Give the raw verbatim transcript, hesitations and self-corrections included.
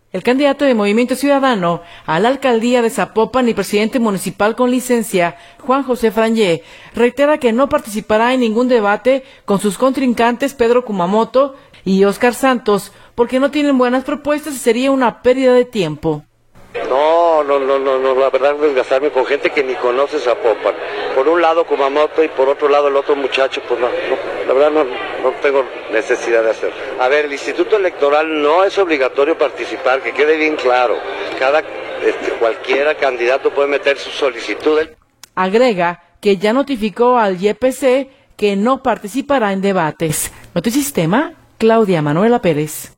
El candidato de Movimiento Ciudadano a la alcaldía de Zapopan y presidente municipal con licencia, Juan José Frangé, reitera que no participará en ningún debate con sus contrincantes Pedro Kumamoto y Óscar Santos, porque no tienen buenas propuestas y sería una pérdida de tiempo. No, no, no, no, no, la verdad es desgastarme con gente que ni conoce Zapopan. Por un lado Kumamoto y por otro lado el otro muchacho, pues no, no la verdad no, no tengo necesidad de hacerlo. A ver, el Instituto Electoral no es obligatorio participar, que quede bien claro. Cada, este, cualquiera candidato puede meter su solicitud. Agrega que ya notificó al Y P C que no participará en debates. Notisistema, Claudia Manuela Pérez.